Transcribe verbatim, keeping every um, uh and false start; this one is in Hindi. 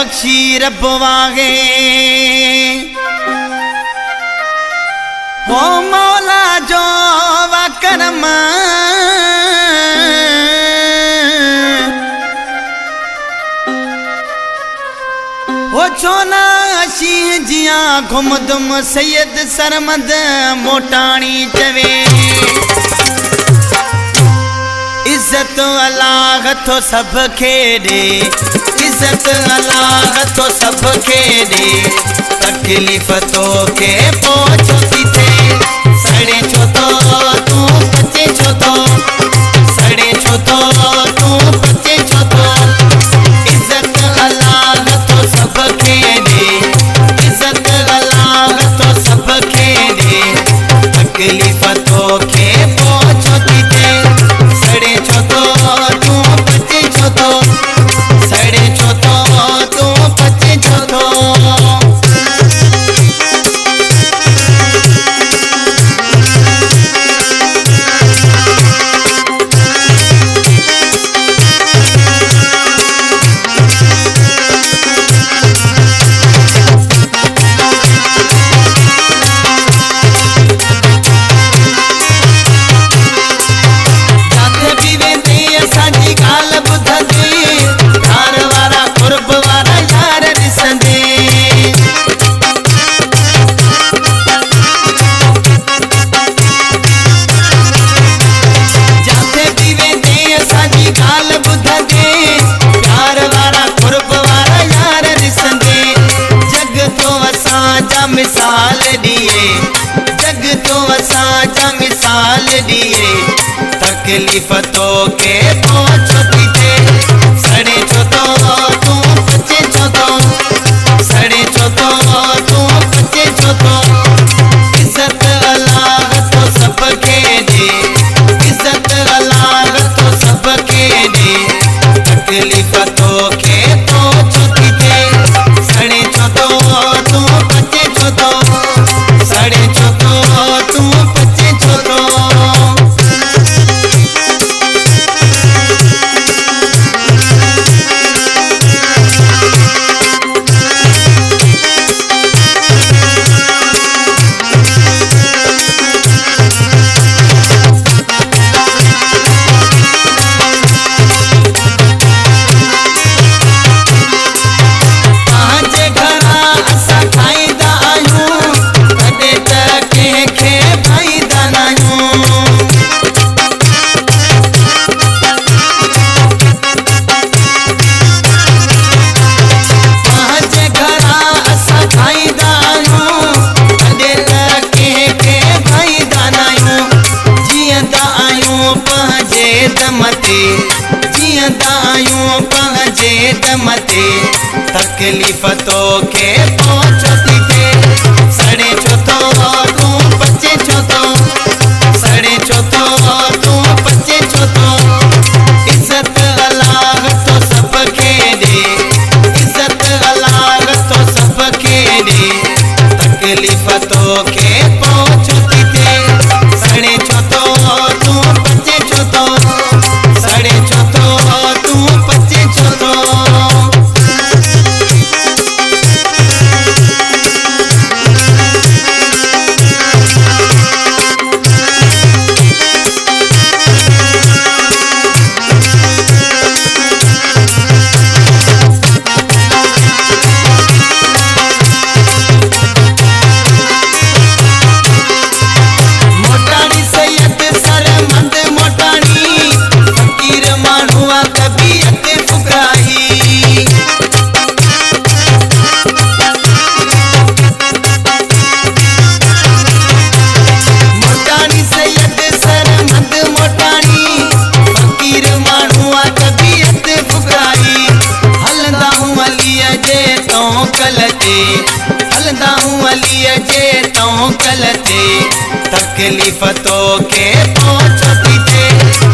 बख्शी रब वागे हो मौला जो वा करम हो छोना शीह जिया घुमदुम सैयद सरमद मोटाणी चवे इज्जत अल्लाह तो सब खेड़े इज्जत अल्लाह तो सब खेड़े तकलीफ तो के पहुंचो थे सड़े छो तो तू बचे छो तो सड़े छो तो तू बचे छो तो इज्जत अल्लाह तो सब खेड़े इज्जत अल्लाह तो सब खेड़े तकलीफ तो के पहुंचो थे सड़े छो तो तू बचे छो तो सड़े छो तो तू बचे छो तो मिसाल दिए जग तो असांजा मिसाल दिए तकलीफ तो के पहुंचती थे सड़े छो तो तू बचे छो तो सड़े छो तो तू बचे छो तो इज्जत अल्लाह तो सब के दे इज्जत अल्लाह तो सब के दे तकलीफ तो के पहुंचती थे सड़े छो तो तू बचे छो तो सड़े छो तो तू बचे छो तो जियंदा आयूं पंहिंजे दम ते तकलीफ़ तो के पहुंचती थे सड़े छो तो तू बचे छो तो सड़े छो तो तू बचे छो तो इज्जत अल्लाह तो सब के दे इज्जत अल्लाह तो सब के दे तकलीफ़ तो के पहुंचती थे सड़े छो तो तू बचे छो तो सड़े छो तो तू बचे छो तो मोटानी सैयद सरमंद मोटानी फकीर मानुआ तबीयत फुकराही मोटानी सैयद सरमंद मोटानी फकीर मानुआ तबीयत फुकराही हलंदा हूं अलीअ जे तो कलते हलंदा हूं अलीअ जे तो कलते तकलीफ़ तो के पहुंचती थे